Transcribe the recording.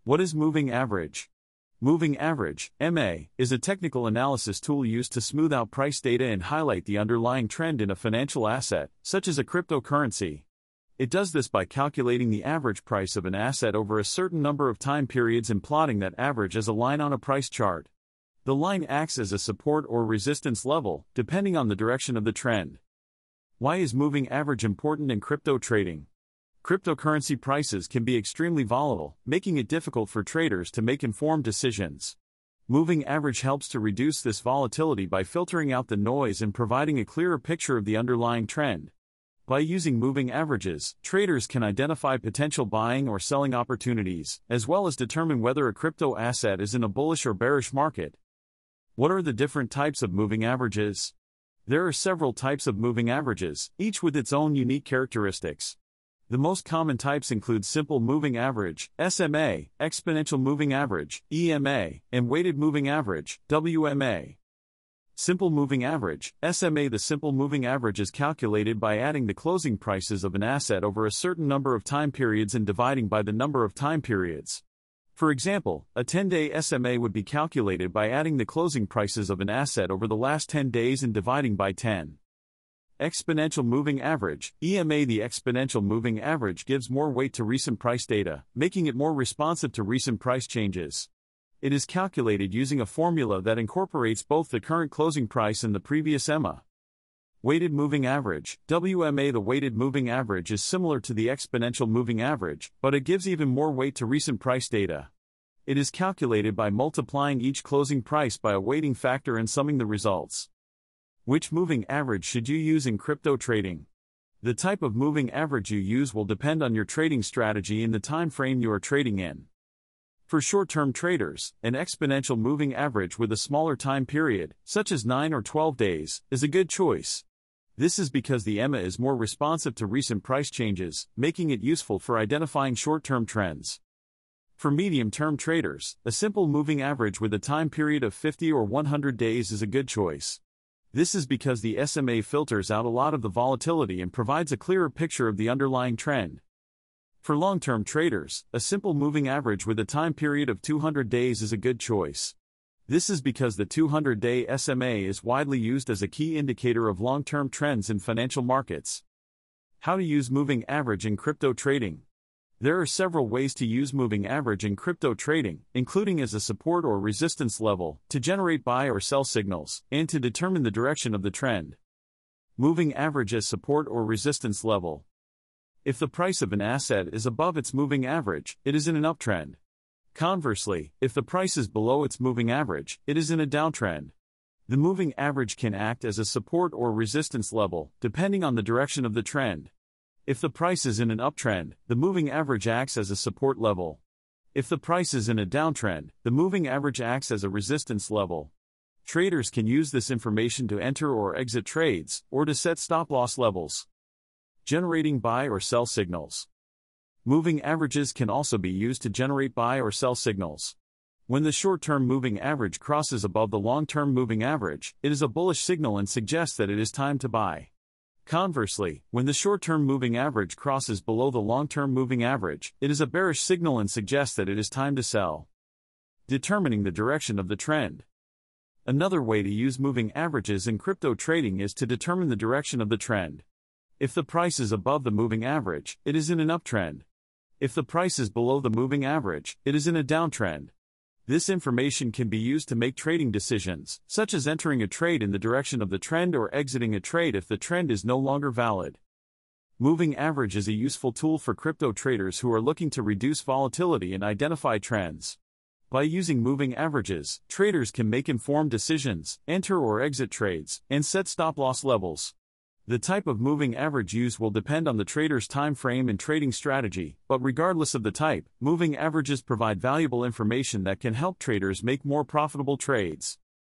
What is moving average? Moving average, MA, is a technical analysis tool used to smooth out price data and highlight the underlying trend in a financial asset, such as a cryptocurrency. It does this by calculating the average price of an asset over a certain number of time periods and plotting that average as a line on a price chart. The line acts as a support or resistance level, depending on the direction of the trend. Why is moving average important in crypto trading? Cryptocurrency prices can be extremely volatile, making it difficult for traders to make informed decisions. Moving average helps to reduce this volatility by filtering out the noise and providing a clearer picture of the underlying trend. By using moving averages, traders can identify potential buying or selling opportunities, as well as determine whether a crypto asset is in a bullish or bearish market. What are the different types of moving averages? There are several types of moving averages, each with its own unique characteristics. The most common types include simple moving average, SMA, exponential moving average, EMA, and weighted moving average, WMA. Simple moving average, SMA. The simple moving average is calculated by adding the closing prices of an asset over a certain number of time periods and dividing by the number of time periods. For example, a 10-day SMA would be calculated by adding the closing prices of an asset over the last 10 days and dividing by 10. Exponential moving average, EMA. The exponential moving average gives more weight to recent price data, making it more responsive to recent price changes. It is calculated using a formula that incorporates both the current closing price and the previous EMA. Weighted moving average, WMA. The weighted moving average is similar to the exponential moving average, but it gives even more weight to recent price data. It is calculated by multiplying each closing price by a weighting factor and summing the results. Which moving average should you use in crypto trading? The type of moving average you use will depend on your trading strategy and the time frame you are trading in. For short-term traders, an exponential moving average with a smaller time period, such as 9 or 12 days, is a good choice. This is because the EMA is more responsive to recent price changes, making it useful for identifying short-term trends. For medium-term traders, a simple moving average with a time period of 50 or 100 days is a good choice. This is because the SMA filters out a lot of the volatility and provides a clearer picture of the underlying trend. For long-term traders, a simple moving average with a time period of 200 days is a good choice. This is because the 200-day SMA is widely used as a key indicator of long-term trends in financial markets. How to use moving average in crypto trading? There are several ways to use moving average in crypto trading, including as a support or resistance level, to generate buy or sell signals, and to determine the direction of the trend. Moving average as support or resistance level. If the price of an asset is above its moving average, it is in an uptrend. Conversely, if the price is below its moving average, it is in a downtrend. The moving average can act as a support or resistance level, depending on the direction of the trend. If the price is in an uptrend, the moving average acts as a support level. If the price is in a downtrend, the moving average acts as a resistance level. Traders can use this information to enter or exit trades, or to set stop-loss levels. Generating buy or sell signals. Moving averages can also be used to generate buy or sell signals. When the short-term moving average crosses above the long-term moving average, it is a bullish signal and suggests that it is time to buy. Conversely, when the short-term moving average crosses below the long-term moving average, it is a bearish signal and suggests that it is time to sell. Determining the direction of the trend. Another way to use moving averages in crypto trading is to determine the direction of the trend. If the price is above the moving average, it is in an uptrend. If the price is below the moving average, it is in a downtrend. This information can be used to make trading decisions, such as entering a trade in the direction of the trend or exiting a trade if the trend is no longer valid. Moving average is a useful tool for crypto traders who are looking to reduce volatility and identify trends. By using moving averages, traders can make informed decisions, enter or exit trades, and set stop-loss levels. The type of moving average used will depend on the trader's time frame and trading strategy, but regardless of the type, moving averages provide valuable information that can help traders make more profitable trades.